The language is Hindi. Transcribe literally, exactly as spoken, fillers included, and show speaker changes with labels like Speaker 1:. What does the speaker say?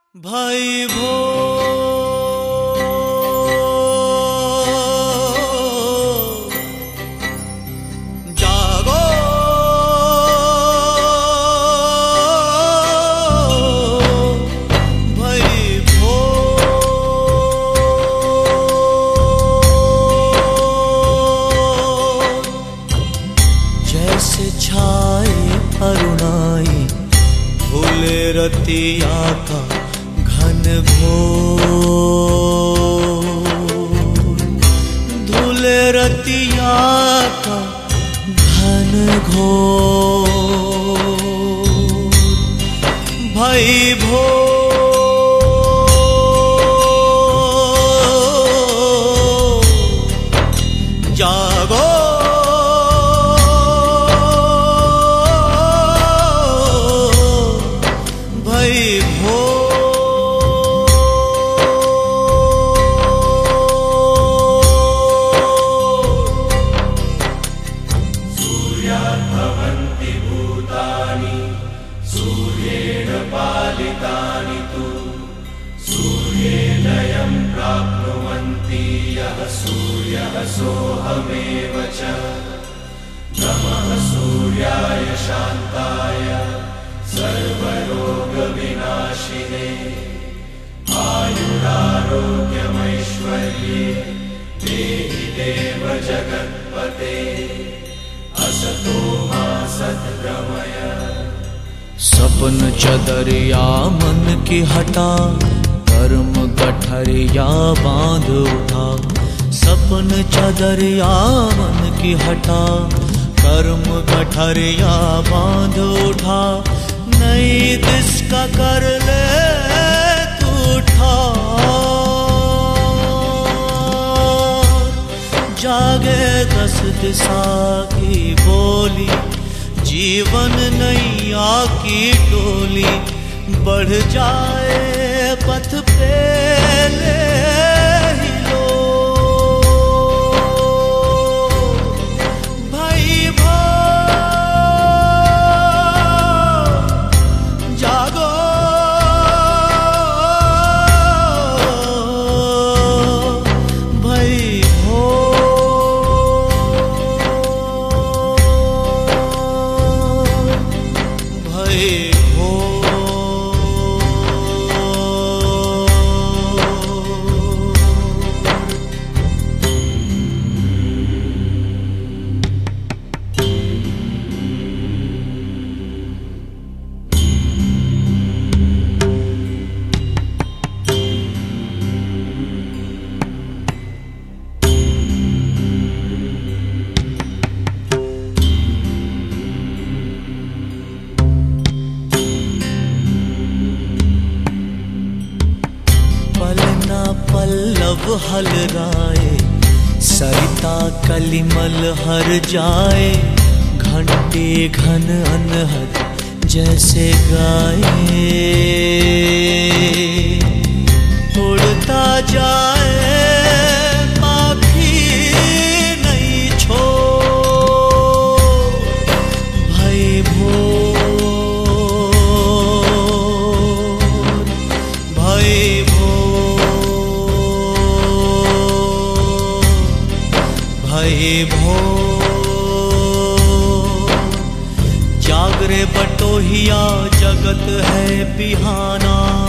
Speaker 1: भाई भो जागो, भाई भो जैसे छाए अरुणाई भूले रतिया का घन घोर, धूले रतिया का घन घोर। भाई भो जागो, भाई भो
Speaker 2: भवन्ति भूतानि सूर्येण पालितानि तु सूर्येलयं प्राप्नुवन्ति यः सूर्यः सोऽहमेव च। नमः सूर्याय शान्ताय सर्वरोगविनाशिने आयुरारोग्यमैश्वर्ये देहि देव जगत्पते। असतो मा सद्गमय।
Speaker 1: सपन चदरिया मन की हटा, कर्म गठरिया बांध उठा। सपन चदरिया मन की हटा, कर्म गठरिया बांध उठा। नई दिस का कर ले तू ठार, जागे दस दिशा की बोली। जीवन नैया की डोली, बढ़ जाए पथ पे ले ही लो। भाई भो जागो, भाई भो भाई भो। पल्लव हलराए, सरिता कलिमल हर जाए। घंटे घन अनहद जैसे गाए, उड़ता जाए माखी नहीं छोड़। भाई भोर, भाई भाई भो जागरे बटोहिया, जगत है बिहाना।